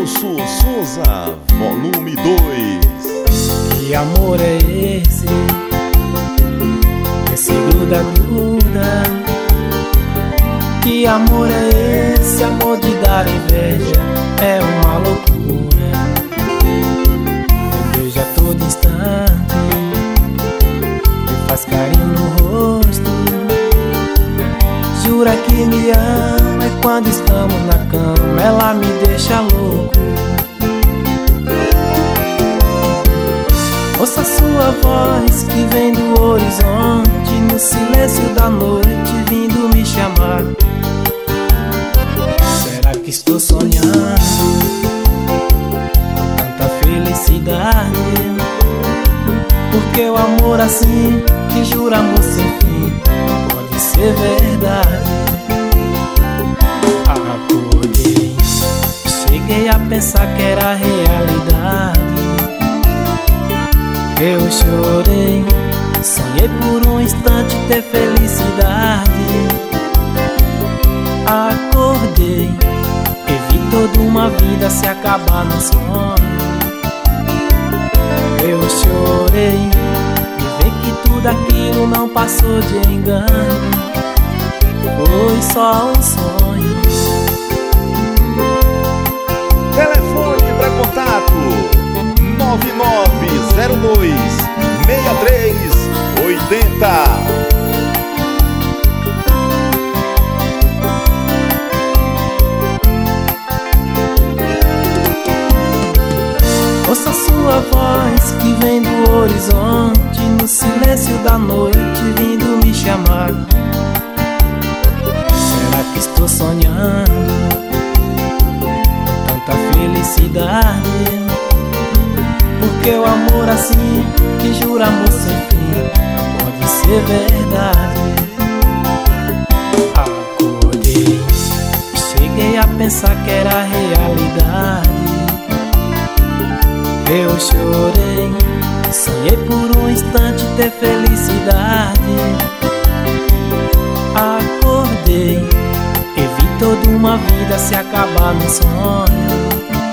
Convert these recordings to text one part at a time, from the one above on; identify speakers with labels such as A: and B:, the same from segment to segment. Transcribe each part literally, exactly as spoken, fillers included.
A: Adelso Souza, volume dois.
B: Que amor é esse? Esse gruda-gruda. Que amor é esse? Amor de dar inveja é uma loucura. Me beija a todo instante, me faz carinho no rosto. Jura que me ama e quando estamos na cama ela me deixa louco. Ouça sua voz que vem do horizonte, no silêncio da noite vindo me chamar. Será que estou sonhando com tanta felicidade? Porque o amor assim que jura amor sem fim pode ser verdade. Acordei, cheguei a pensar que era realidade. Eu chorei, sonhei por um instante ter felicidade. Acordei e vi toda uma vida se acabar no sonho. Eu chorei e vi que tudo aquilo não passou de engano. Foi só um sonho.
A: Telefone para contato nove nove zero dois, seis três oito zero.
B: Ouça sua voz que vem do horizonte, no silêncio da noite vindo me chamar. Será que estou sonhando com tanta felicidade? Porque o amor assim que jura amor sem fim pode ser verdade. Acordei, cheguei a pensar que era realidade. Eu chorei, sonhei por um instante ter felicidade. Acordei e vi toda uma vida se acabar no sonho.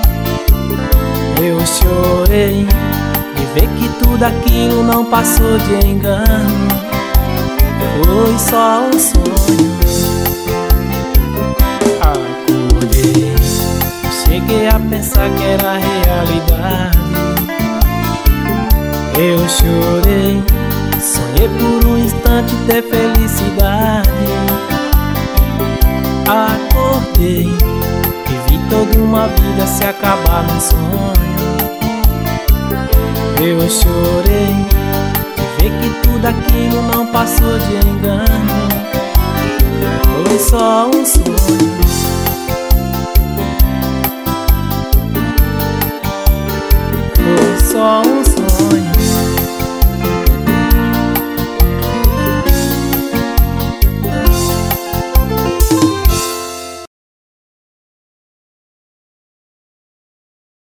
B: Eu chorei e ver que tudo aquilo não passou de engano. Foi só um sonho. Acordei, cheguei a pensar que era realidade. Eu chorei, sonhei por um instante ter felicidade. Acordei e vi toda uma vida se acabar no sonho. Eu chorei e ver que tudo aquilo não passou de engano. Foi só um sonho.